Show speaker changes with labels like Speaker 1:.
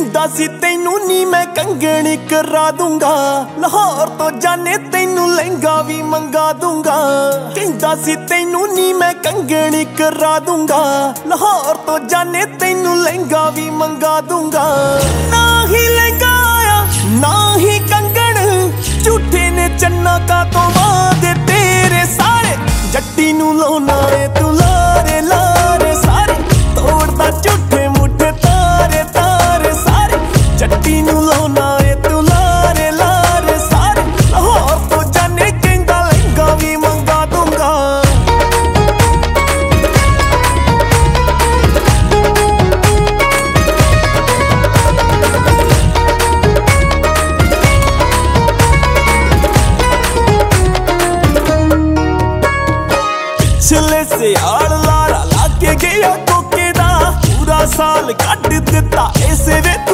Speaker 1: ਕਹਿੰਦਾ ਸੀ ਤੈਨੂੰ ਨੀ ਮੈਂ ਕੰਗਣ ਕਰਾ ਦੂੰਗਾ, ਲਾਹੌਰ ਤੋਂ ਜਾਣੇ ਤੈਨੂੰ ਲਹਿੰਗਾ ਵੀ ਮੰਗਾ ਦੂੰਗਾ। ਕਹਿੰਦਾ ਸੀ ਤੈਨੂੰ ਨੀ ਮੈਂ ਕੰਗਣ ਕਰਾ ਦੂੰਗਾ, ਲਾਹੌਰ ਤੋਂ ਜਾਣੇ ਤੈਨੂੰ ਲਹਿੰਗਾ ਵੀ ਮੰਗਾ ਦੂੰਗਾ। ਨਾ ਹੀ ਲਹਿੰਗਾ ਆਇਆ ਨਾ ਹੀ ਕੰਗਣ, ਝੂਠੇ ਨੇ ਚੰਨਾ ਕਾ ਤੋਂ ਵਾਦੇ ਤੇਰੇ ਸਾਰੇ। ਜੱਟੀ ਨੂੰ ਲਾਉਣਾ ਏ ਤੂੰ ਲਾਰੇ ਲਾਰੇ ਸਾਰੇ, ਤੋੜਦਾ ਝੂਠੇ ਮੁੱਠੇ ਤਾਰੇ ਤਾਰੇ ਸਾਰੇ। ਜੱਟੀ ਨੂੰ ਲਾਉਣਾ ਏ ਤੂੰ ਲਾਰੇ ਲਾਰੇ ਸਾਰੇ, ਲਾਹੌਰ ਤੋਂ ਜਾਣੇ ਕਹਿੰਦਾ ਲਹਿੰਗਾ ਵੀ ਮੰਗਾ ਦੂੰਗਾ। ਪਿਛਲੇ ਸਿਆਲ ਲਾਰਾ ਲਾ ਕੇ ਗਿਆ ਕੋਕੇ ਦਾ, ਪੂਰਾ ਸਾਲ ਕੱਢ ਦਿੱਤਾ ਇਸੇ ਵੇ